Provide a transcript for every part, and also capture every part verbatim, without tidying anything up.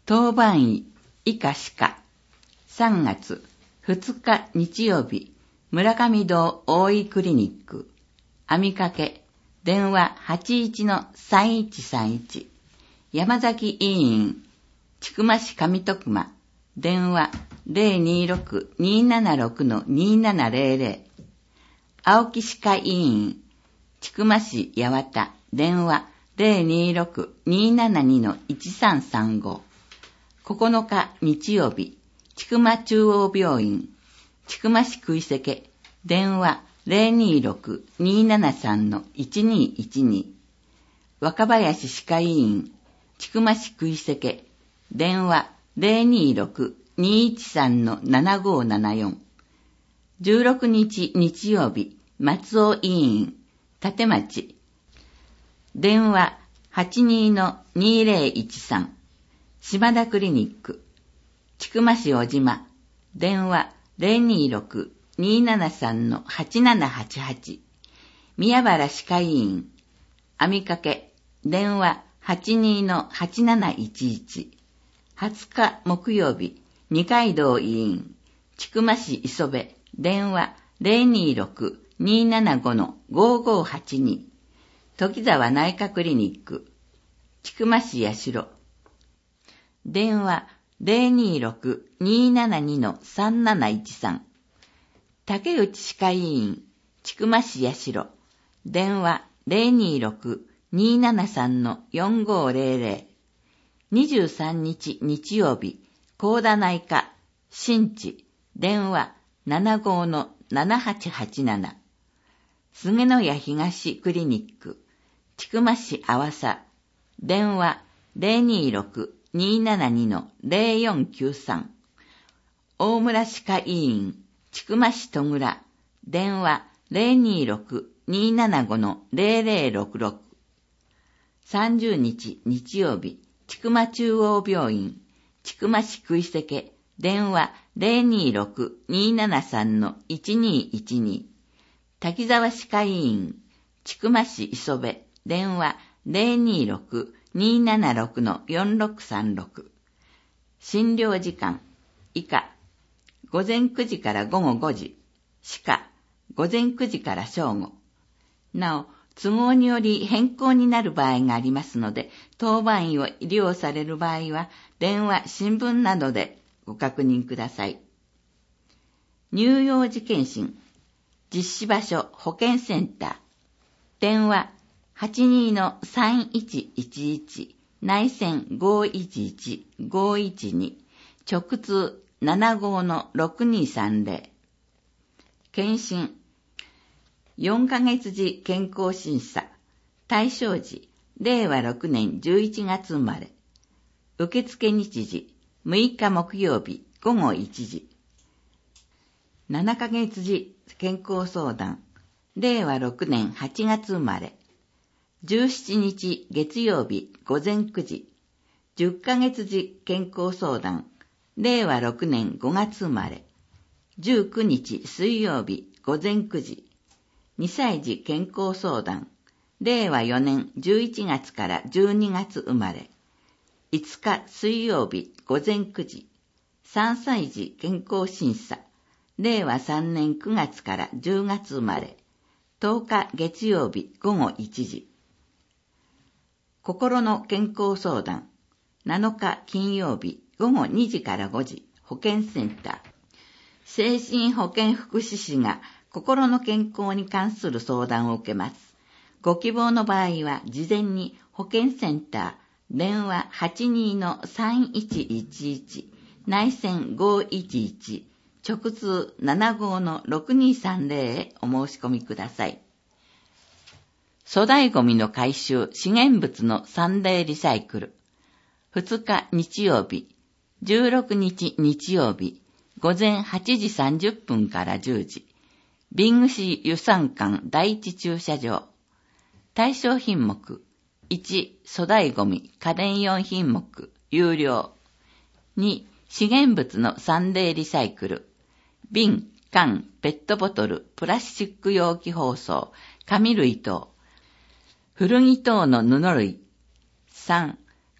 当番医以下歯科さんがつふつか日曜日、村上堂大井クリニック網掛け電話 はちいちのさんいちさんいち 山崎医院千曲市上徳間電話 ゼロにろく にーななろく にーななゼロゼロ 青木歯科医院千曲市八幡電話 ゼロにろく にーななに いちさんさんご ここのか日曜日千曲中央病院千曲市食いせけ電話 ゼロにろく にーななさん いちにいちに 若林歯科医院千曲市食いせけ電話 ゼロにろく にーいちさん ななごーななよん じゅうろくにち日曜日松尾医院立町電話 はちにーにーぜろいちさん 島田クリニック千曲市小島電話 ゼロにろく にーななさん はちななはちはち 宮原歯科医院網掛け電話 はちにーはちなないちいち はつか木曜日二階堂医院千曲市磯部電話 ゼロにろく にーななご ごーごーはちに 時沢内科クリニック千曲市八代電話 ゼロにろく にーななに さんなないちさん 竹内歯科医院千曲市八代電話 ゼロにろく にーななさん よんごーゼロゼロ にじゅうさんにち日曜日高田内科新地電話 ななごーななはちはちなな 菅野谷東クリニック千曲市阿波佐電話 ゼロにろく にーななに ゼロよんきゅうさん 大村歯科医院千曲市戸倉電話 ゼロにろく にーななご ゼロゼロろくろく さんじゅうにち日曜日千曲中央病院千曲市食いせけ電話 ゼロにろく にーななさん いちにいちに 滝沢歯科医院千曲市磯部電話 ゼロにろく にーななろく よんろくさんろく 診療時間以下午前くじから午後ごじ歯科午前くじから正午なお都合により変更になる場合がありますので、当番医を利用される場合は、電話、新聞などでご確認ください。乳幼児検診、実施場所、保健センター、電話 はちにーさんいちいちいち、内線 ごいちいちごいちに、直通 ななごーろくにさんぜろ、検診、よんかげつじ健康審査、対象時、れいわろくねんじゅういちがつ生まれ、受付日時、むいか木曜日ごごいちじ、ななかげつじ健康相談、れいわろくねんはちがつ生まれ、じゅうしちにち月曜日午前くじ、じゅっかげつじ健康相談、れいわろくねんごがつ生まれ、じゅうくにち水曜日午前くじ、にさい児健康相談、れいわよねんじゅういちがつからじゅうにがつ生まれ、いつか水曜日午前くじ、さんさい児健康審査、れいわさんねんくがつからじゅうがつ生まれ、とおか月曜日ごごいちじ、心の健康相談、なのか金曜日ごごにじからごじ、保健センター、精神保健福祉士が心の健康に関する相談を受けます。ご希望の場合は事前に保健センター電話 はちにーさんいちいちいち 内線ごいちいち直通 ななごーろくにさんぜろ へお申し込みください。粗大ごみの回収資源物のサンデーリサイクルふつか日曜日じゅうろくにち日曜日午前はちじさんじゅっぷんからじゅうじビングシー輸産館第一駐車場。対象品目。いち、粗大ゴミ、家電よんひんもく、有料。に、資源物のサンデーリサイクル。瓶、缶、ペットボトル、プラスチック容器包装、紙類等。古着等の布類。さん、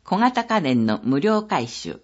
小型家電の無料回収。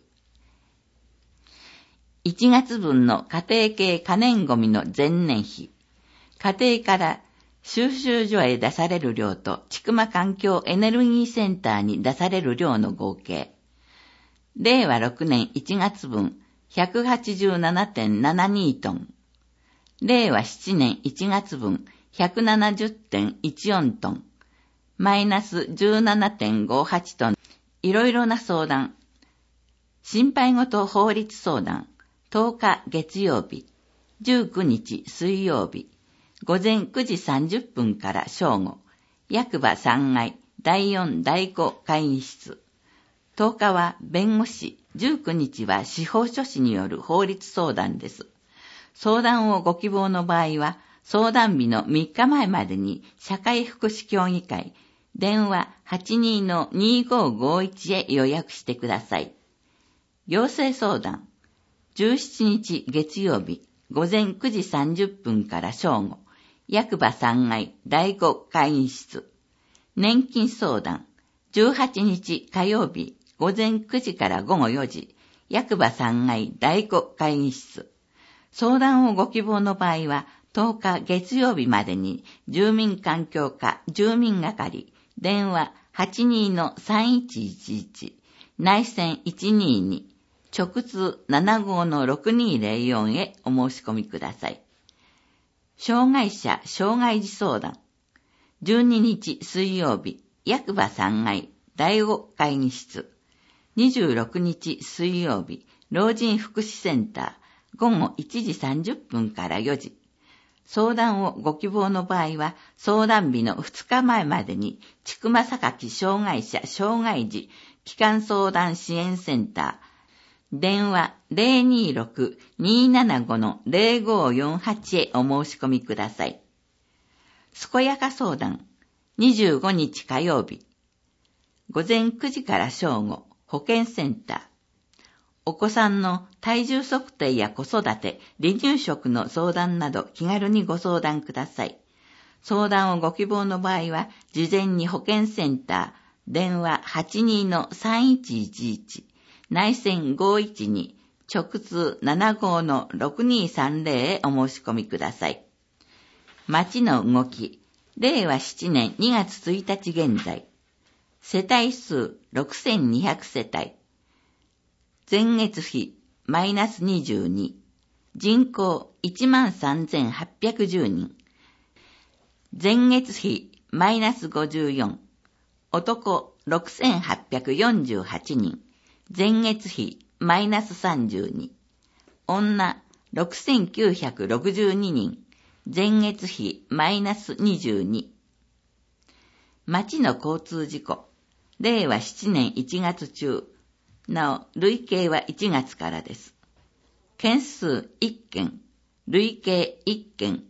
いちがつぶんの家庭系可燃ごみの前年比。家庭から収集所へ出される量と千曲環境エネルギーセンターに出される量の合計。れいわろくねんいちがつぶん ひゃくはちじゅうななてんななに トン。れいわしちねんいちがつぶん ひゃくななじゅうてんいちよん トン。マイナス じゅうななてんごはち トン。いろいろな相談。心配事法律相談。とおか月曜日。じゅうくにち水曜日。ごぜんくじさんじゅっぷんから正午。役場さんがいだいよんだいご会議室。とおかは弁護士、じゅうくにちは司法書士による法律相談です。相談をご希望の場合は、相談日のみっかまえまでに社会福祉協議会、電話 はちにーのにーごーごーいち へ予約してください。行政相談、じゅうしちにち月曜日、ごぜんくじさんじゅっぷんから正午、役場さんがいだいご会議室。年金相談、じゅうはちにち火曜日、ごぜんくじからごごよじ、役場さんがいだいご会議室。相談をご希望の場合は、とおか月曜日までに住民環境課住民係、電話 はちにーのさんいちいちいち、内線いちにーに、直通 ななごーのろくにーぜろよん へお申し込みください。障害者障害児相談、じゅうににち水曜日、役場さんがいだいご会議室。にじゅうろくにち水曜日、老人福祉センター、ごごいちじさんじゅっぷんからよじ。相談をご希望の場合は、相談日のふつかまえまでに、千曲榊障害者障害児基幹相談支援センター、電話 ぜろにーろくにーななごのぜろごーよんはち へお申し込みください。健やか相談、にじゅうごにち火曜日、ごぜんくじから正午、保健センター。お子さんの体重測定や子育て、離乳食の相談など気軽にご相談ください。相談をご希望の場合は、事前に保健センター、電話 はちにーのさんいちいちいち、内線ごいちに、直通 ななごーのろくにーさんぜろ へお申し込みください。町の動き、れいわななねんにがつついたち現在、世帯数ろくせんにひゃくせたい、前月比マイナスにじゅうに、人口 いちまんさんぜんはっぴゃくじゅうにん、前月比マイナスごじゅうよん、男ろくせんはっぴゃくよんじゅうはちにん、前月比マイナスさんじゅうに、女ろくせんきゅうひゃくろくじゅうににん、前月比マイナスにじゅうに。町の交通事故、れいわななねんいちがつ中、なお累計はいちがつからです。件数いっけん、累計いっけん、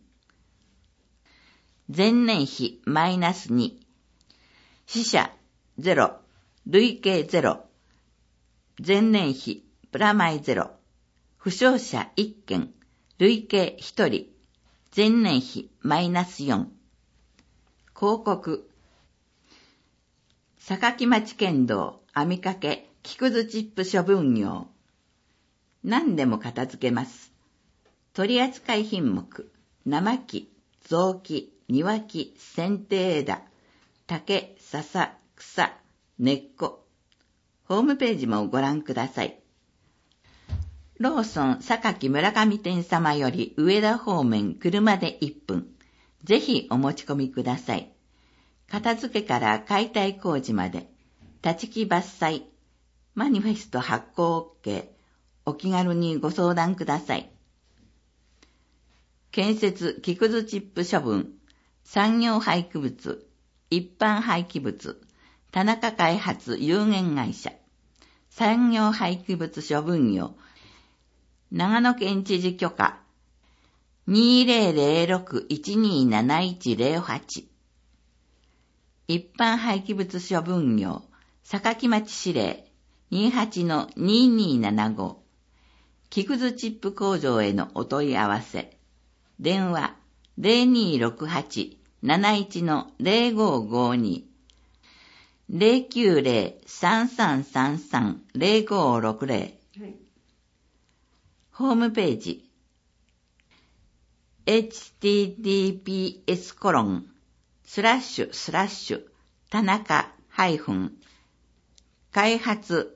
前年比マイナスに、死者ゼロ、累計ゼロ、前年比プラマイゼロ、負傷者いっけん、累計ひとり、前年比マイナスよん。広告、榊町県道網掛け木くずチップ処分業。何でも片付けます。取扱品目、生木、雑木、庭木、剪定枝、竹、笹、草、根っこ。ホームページもご覧ください。ローソン榊村上店様より上田方面車でいっぷん。ぜひお持ち込みください。片付けから解体工事まで、立ち木伐採、マニフェスト発行 OK、お気軽にご相談ください。建設木くずチップ処分、産業廃棄物、一般廃棄物、田中開発有限会社、産業廃棄物処分業、長野県知事許可 にーぜろぜろろくいちにーなないちぜろはち、一般廃棄物処分業、榊町指令 にーはちのにーにーななご、木くずチップ工場へのお問い合わせ、電話 ぜろにーろくはちなないちのぜろごーごーに、 ゼロきゅうゼロ さんさんさんさん ゼロごろくゼロ、はい、ホームページ エイチティーティーピーエス コロンスラッシュスラッシュ田中ハイフン開発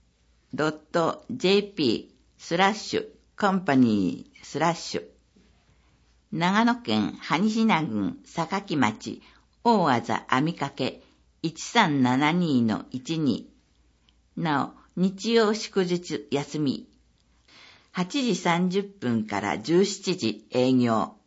.jp スラッシュコンパニースラッシュ長野県萩品郡坂城町大字網掛いちさんななにのいちになお日曜祝日休みはちじさんじゅっぷんからじゅうしちじ営業